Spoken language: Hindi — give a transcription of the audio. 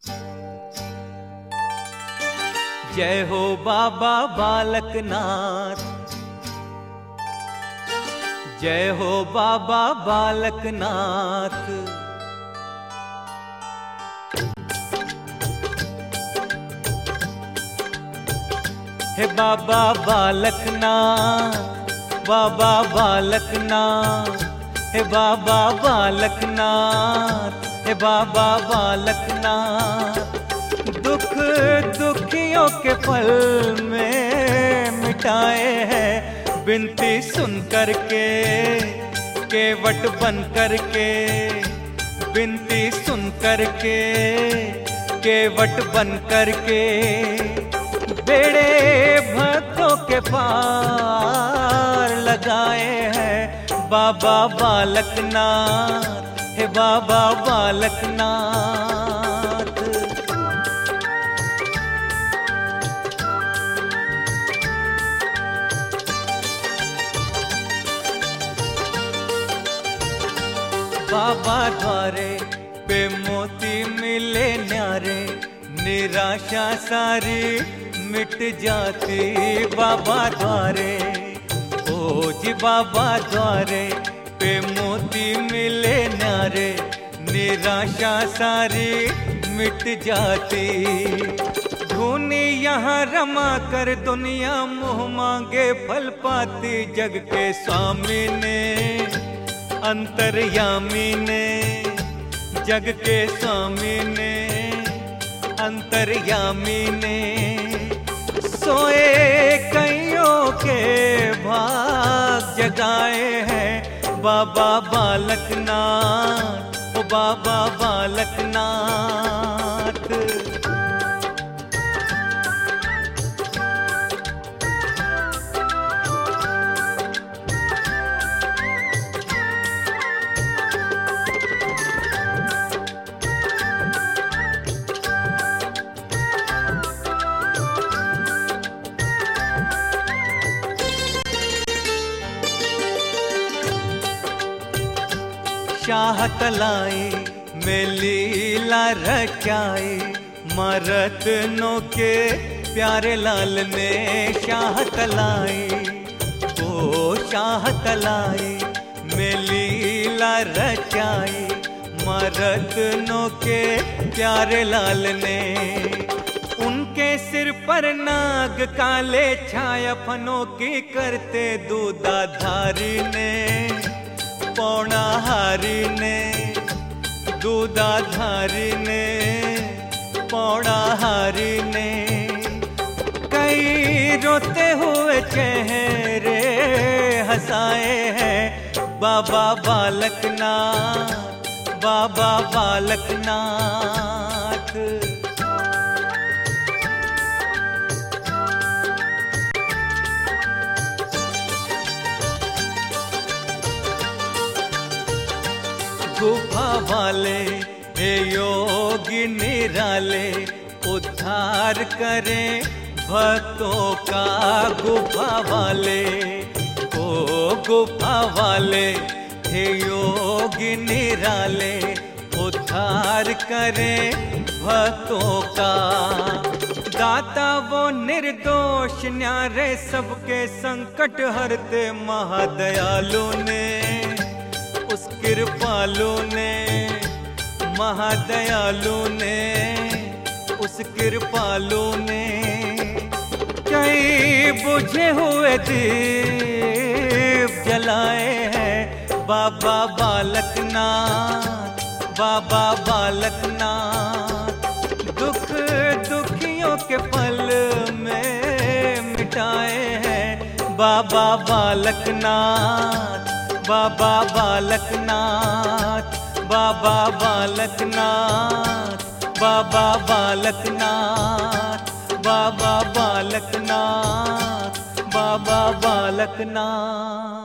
जय हो बाबा बालकनाथ, जय हो बाबा बालकनाथ। हे बाबा बालकनाथ, बाबा बालकनाथ, हे बाबा बालकनाथ, हे बाबा बालकनाथ। दुख दुखियों के पल में मिटाए हैं बिनती सुन करके, केवट बन करके बिनती सुन करके, केवट बन करके बेड़े भक्तों के पार लगाए हैं बाबा बालकनाथ, हे बाबा बालकनाथ। बाबा द्वारे पे मोती मिले न्यारे, निराशा सारी मिट जाती बाबा द्वारे। ओ जी बाबा द्वारे पे मोती मिले न्यारे, निराशा सारी मिट जाती। धुनी यहाँ रमा कर दुनिया मुँह मांगे फल पाती, जग के स्वामी ने अंतर्यामी ने, जग के स्वामी ने अंतर्यामी ने सोए कईयों के भाग जगाए हैं बाबा बालकनाथ, ओ बाबा बालकनाथ। शाह तलाई में लीला रचाई, मरतनों के प्यारे लाल ने शाह तलाई। ओ शाह तलाई में लीला रचाई, मरतनों के प्यारे लाल ने। उनके सिर पर नाग काले छाया फनों की करते दूधाधारी ने, पौड़ाहारी ने, दूधाधारी ने, पौड़ाहारी ने। कई रोते हुए चेहरे हंसाए हैं बाबा बालकनाथ, बाबा बालकनाथ। गुफा वाले हे योगी निराले, उद्धार करें भक्तों का गुफा वाले। ओ गुफा वाले हे योगी निराले, उद्धार करें भक्तों का। दाता वो निर्दोष न्यारे, सबके संकट हरते महादयालु ने, उस कृपालु ने, महादयालु ने, उस कृपालु ने। कई बुझे हुए दीप जलाए हैं बाबा बालकनाथ, बाबा बालकनाथ। दुख दुखियों के पल में मिटाए हैं बाबा बालकनाथ, बाबा बालकनाथ, बाबा बालकनाथ, बाबा बालकनाथ, बाबा बालकनाथ, बाबा बालकनाथ।